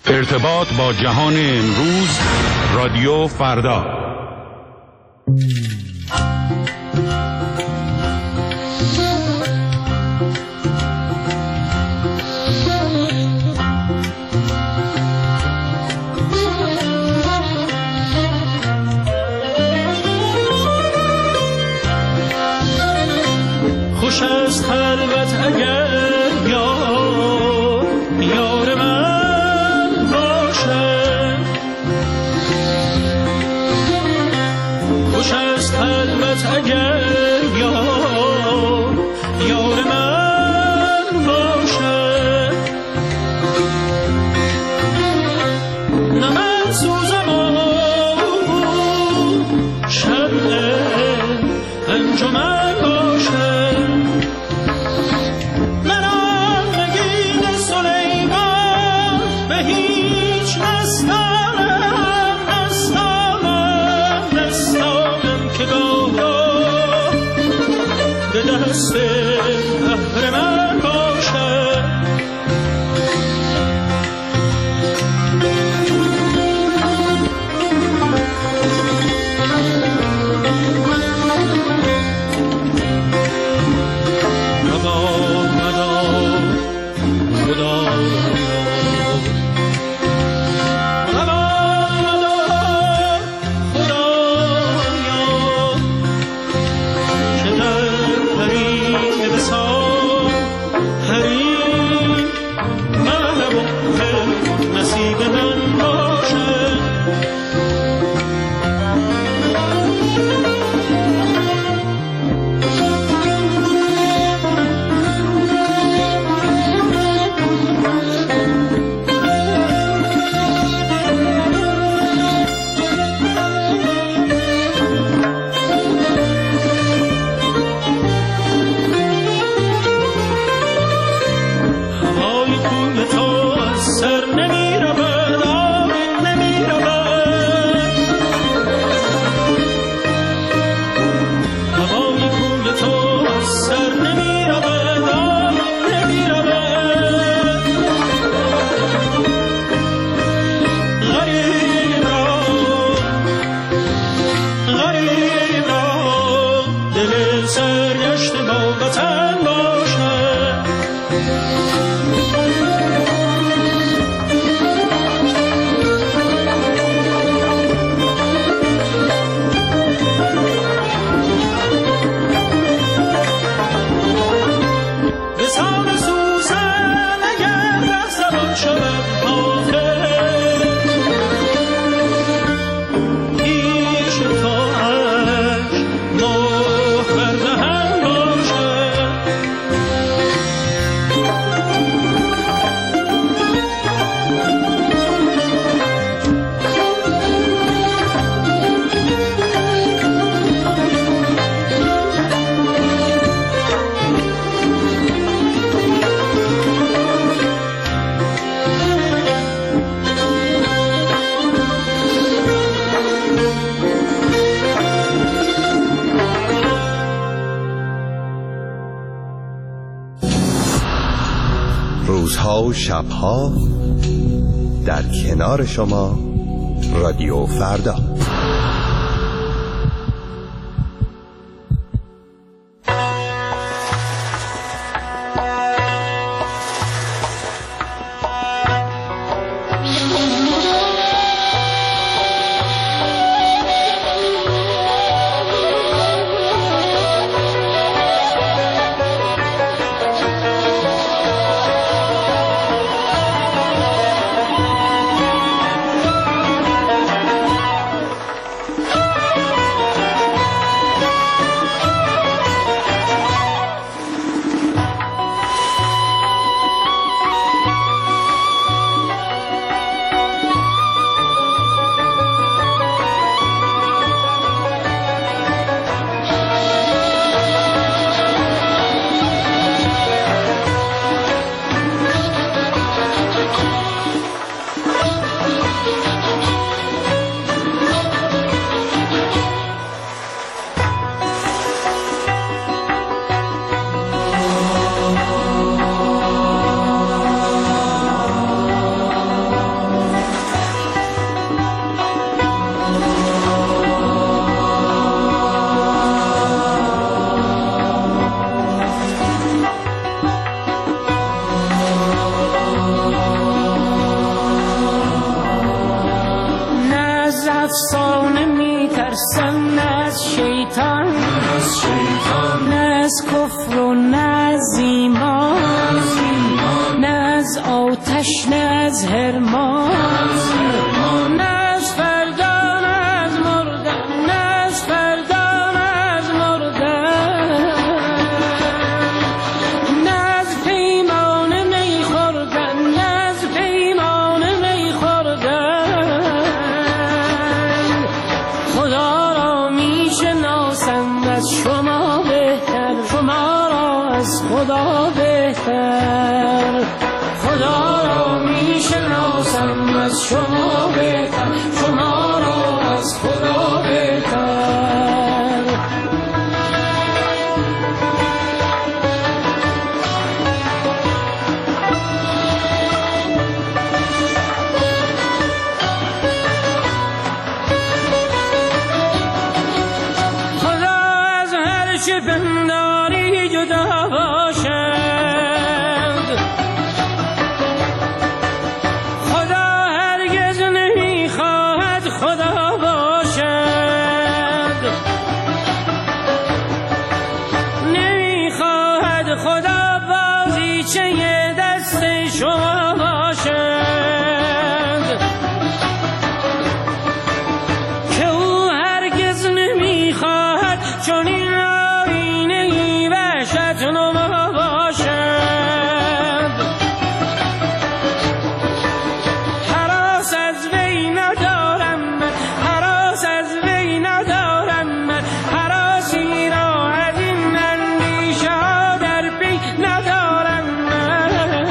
ارتباط با جهان امروز، رادیو فردا. خوش است خلوت اگر یار من باشه، خوش است خلوت اگر یار من باشه، نه من سوزم و شمع انجمن باشه، دست بحر من باشه. روزها و شبها در کنار شما، رادیو فردا. تشنه از هرمان، نه از فردا نه از مردن، نه از فردا نه از مردن، نه از پیمان می خوردن، نه از پیمان می خوردن. خدا را می شناسم از شما بهتر، شما را از خدا بهتر. خدا را می شناسم از شما بهتر، شما را از خدا بهتر. خدا از هر چه پنداری جدا باشد، خدا باشد، نمیخواهد خدا بازیچه دست شما باشد، که او هرگز نمیخواهد چون این آینه وحشت نما باشد. هراس از وی ندارم، هراس از وی ندارم من، هراسی را از این اندیشه ها در پی ندارم من.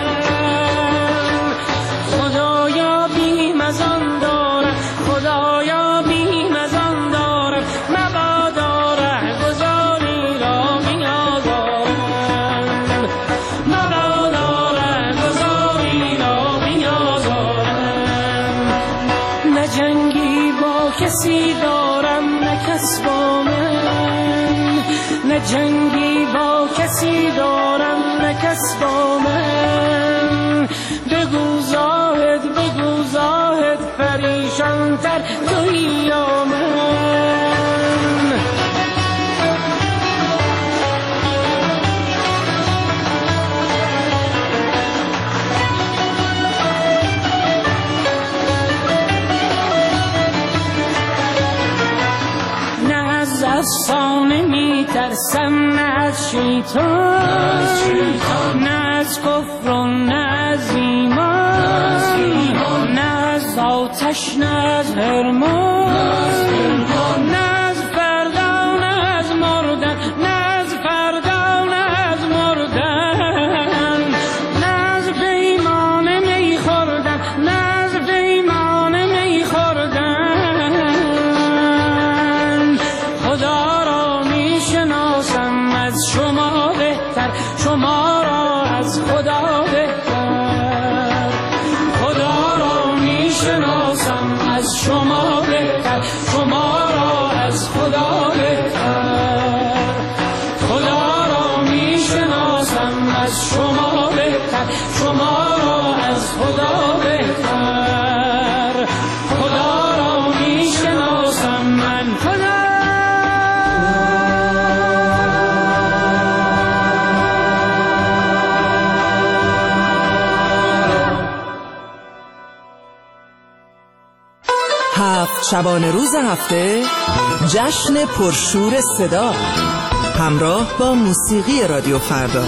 خدایا بیم از آن دارم، خدایا بیم از آن دارم، مبادا رهگذاری را بیازارم، مبادا رهگذاری را بیازارم. نه جنگی با کسی دارم نه کس با من، نه جنگی با کسی دارم نه کس با من. بگو زاهد پریشان تر تویی یا من. افسانه می ترسم، نه از شیطان، نه از کفر و نه از ایمان، نه از آتش نه از هرمان، نه از فردا نه از مردن، نه از فردا نه از مردن، نه از پیمان می خوردن، نه از پیمان می خوردن. خدا را می شناسم از شما بهتر، شما را از خدا بهتر. خدا را می شناسم از شما بهتر، شما را از خدا بهتر. خدا را می شناسم از شما بهتر، شما را از خدا بهتر. خدا را می شناسم من، خدا. هفت شبانه روز هفته جشن پرشور صدا همراه با موسیقی رادیو فردا.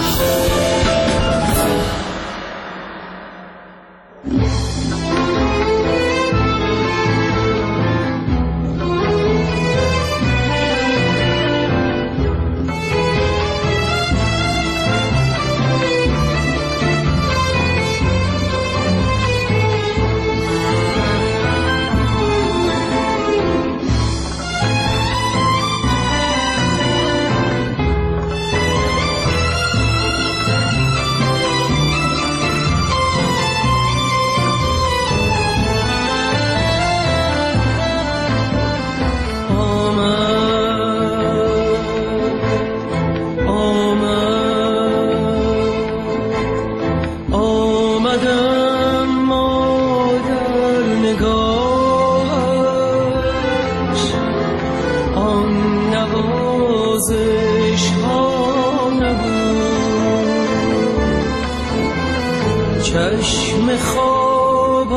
چشم خواب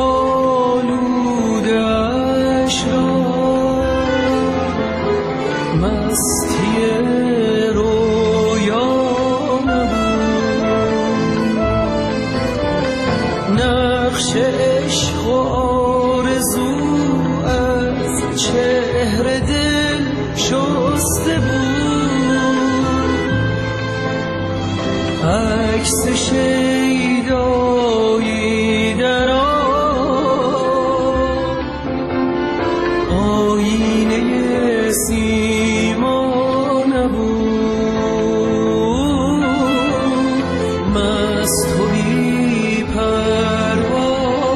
آلوده‌اش را مستی رویا نبود. نقش عشق و آرزو از چهره دل شسته بود. عکس شیدایی در آینه سیما نبود. مست و بی پروا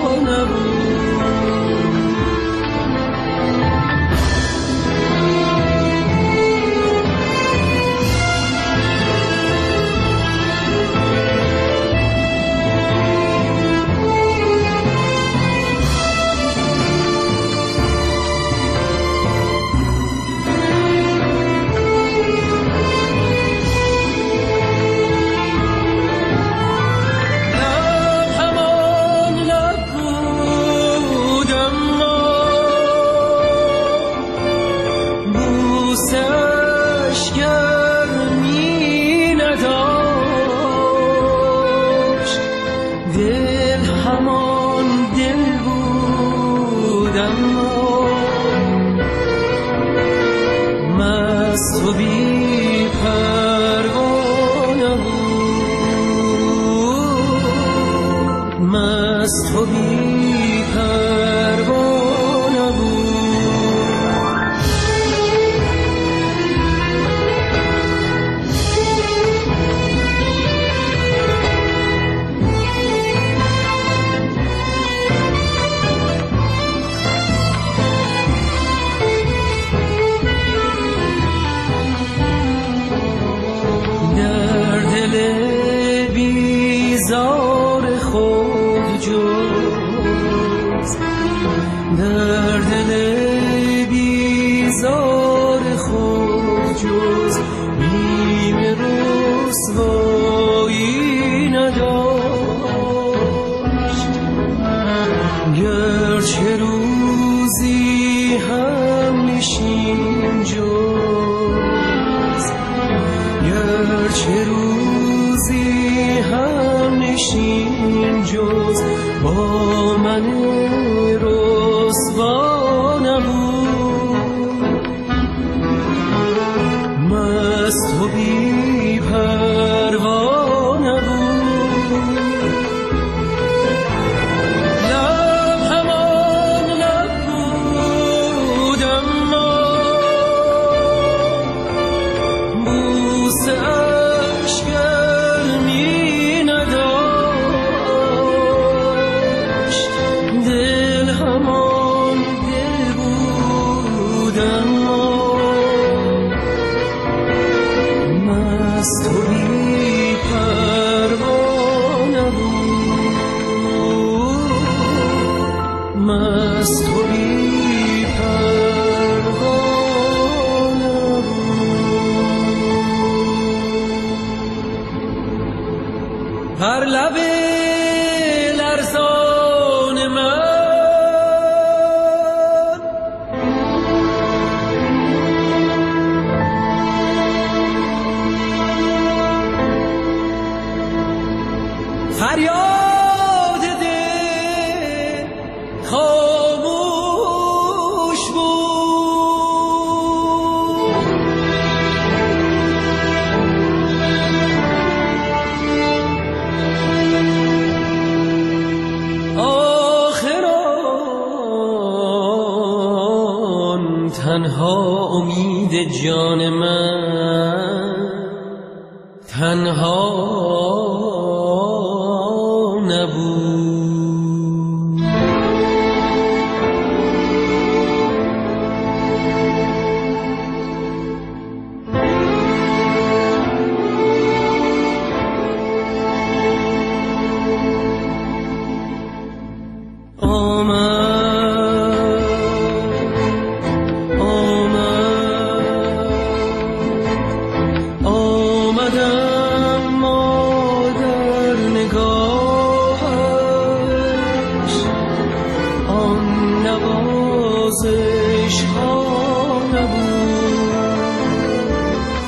هر لب لرزان من فریاد دل خاموش بود. آخران تنها امید جان من تنها نبود. آمدم ما در نگاه نوازش ها نبود،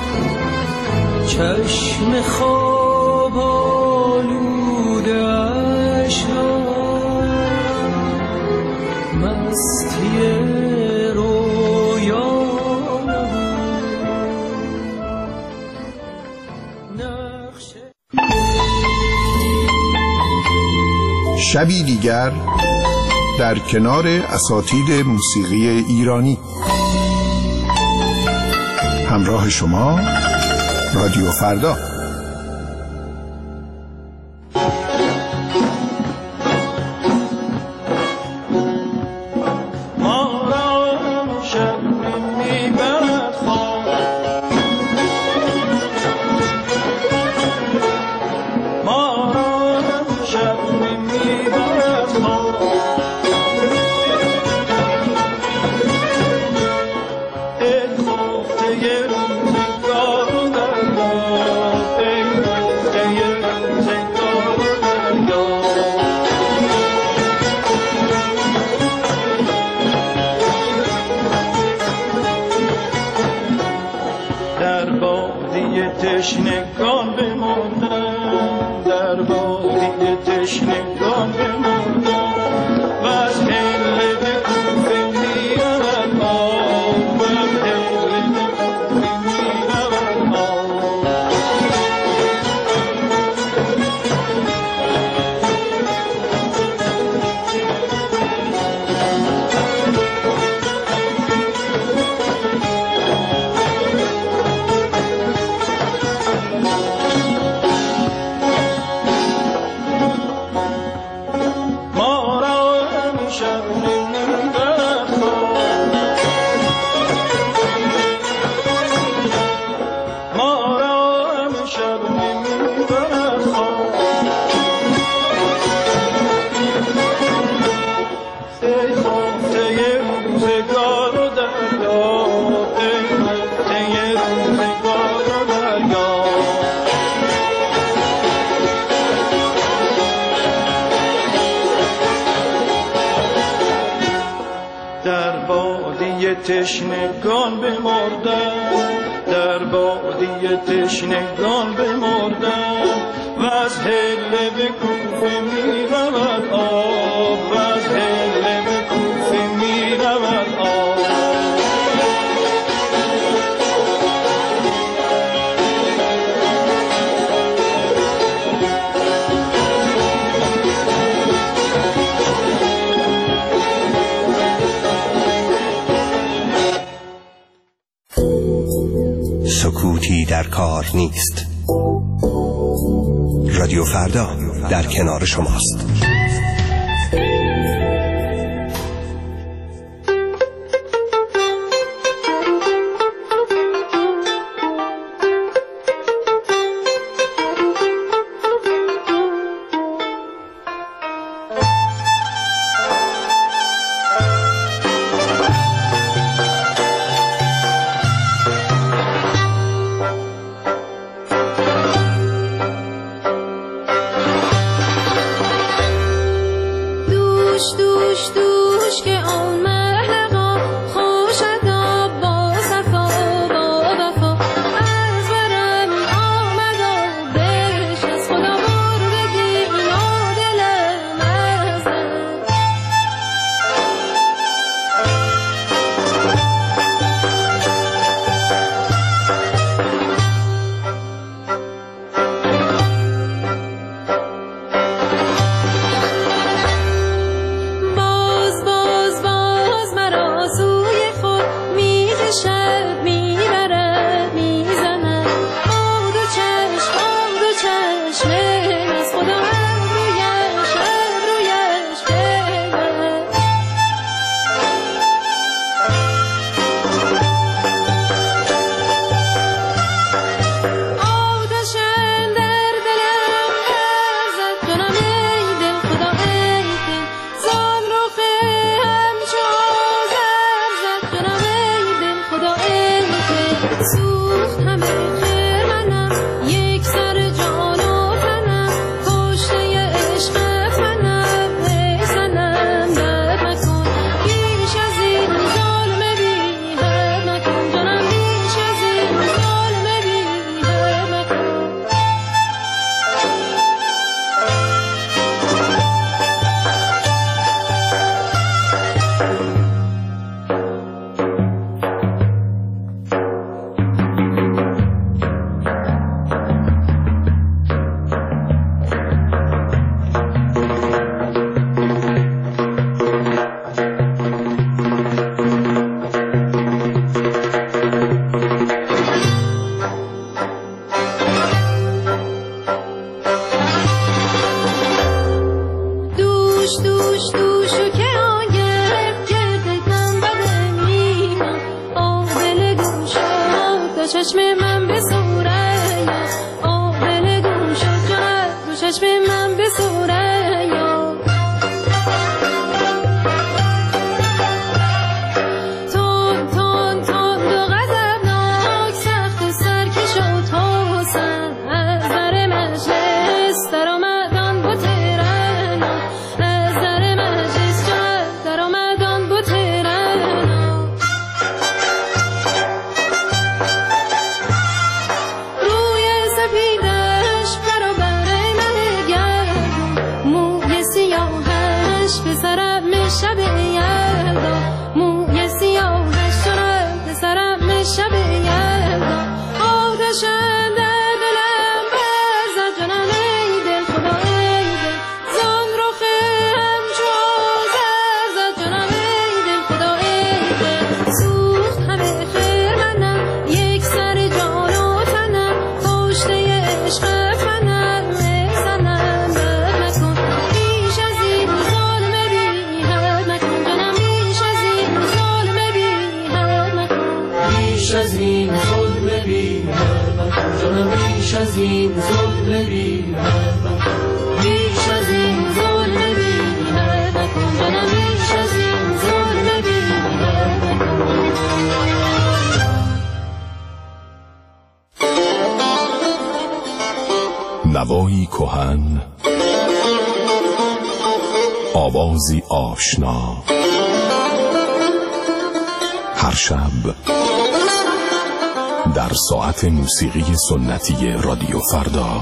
چشم خواب آلوده اش مستی رویا نبود. شبی دیگر در کنار اساتید موسیقی ایرانی. همراه شما رادیو فردا. تشنگان بمردن، در بادی تشنگان بمردن و از هله به کوفه میرود آب، و از هله به کوفه میرود آب. تشنگان بمردن، در بادی تشنگان بمردن و از هله به کوفه میرود آب، و از هله به کوفه میرود آب. سکوتی در کار نیست. رادیو فردا در کنار شماست. باز نوایی کهن، آوازی آشنا، هر شب در ساعت موسیقی سنتی رادیو فردا.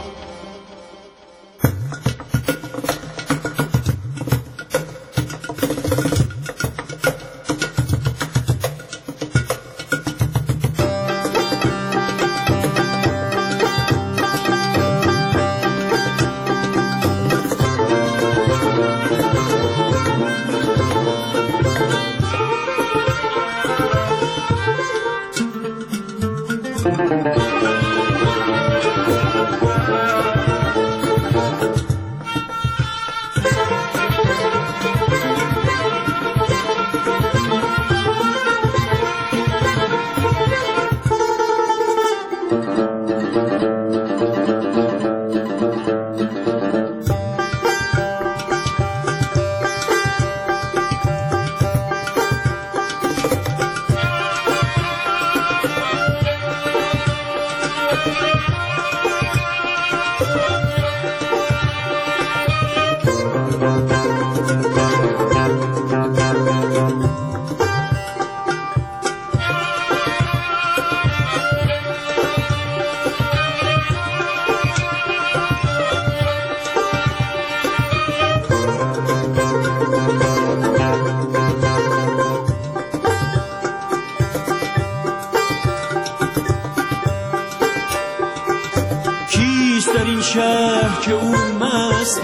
شهر که او مست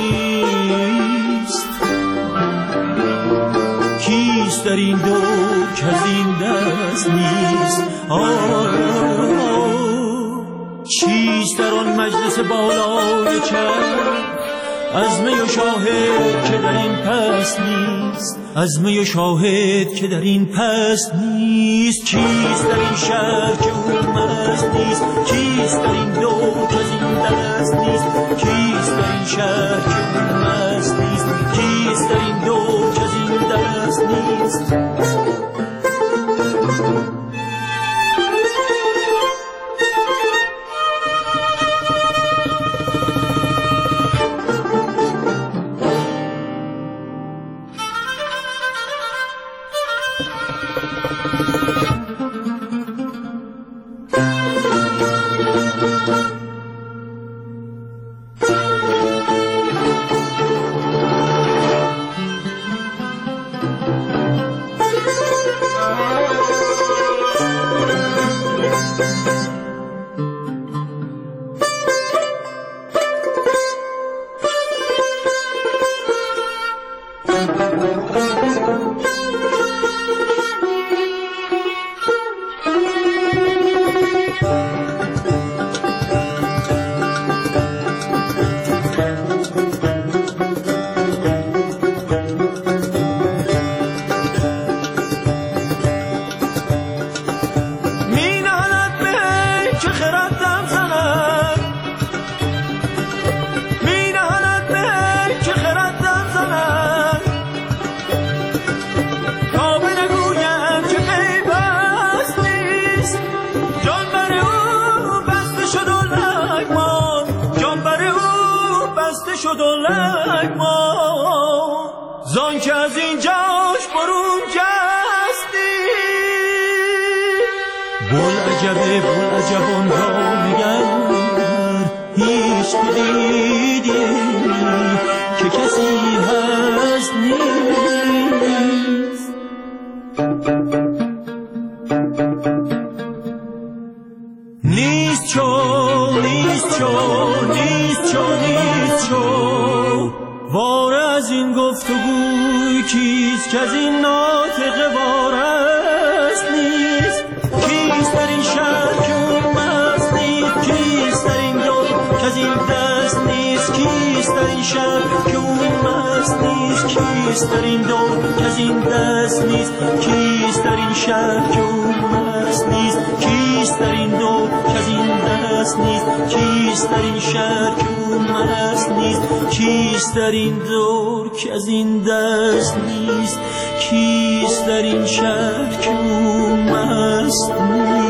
نیست، کیست در این دور که از این دست نیست؟ چیست در آن مجلس بالای چرخ از می و شاهد که در این پست نیست؟ از می و شاهد که در این پست نیست. چیست در این شهر که او مست نیست؟ کیست در این دور که از این دست نیست؟ کیست در این شهر که او مست نیست؟ کیست در این دور که از این دست نیست؟ زان که از این جاش برون جستی. بل عجبان را نگر هیچ که دیدی که کسی هست نیست. نیست چو وار از این گفتگوی کیست که از این ناطقه وار است نیست. کیست در این شهر که اون مست نیست، کیست در این دور که از این دست نیست، کیست در این شهر که اون مست نیست، کیست در این دور که از این دست نیست، کیست در این شهر که اون مست نیست، کیست در این دور که از این دست نیست، کیست در این شهر که اون مست نیست، کیست در این دور که از این دست نیست، کیست در این شهر که اون مست نیست.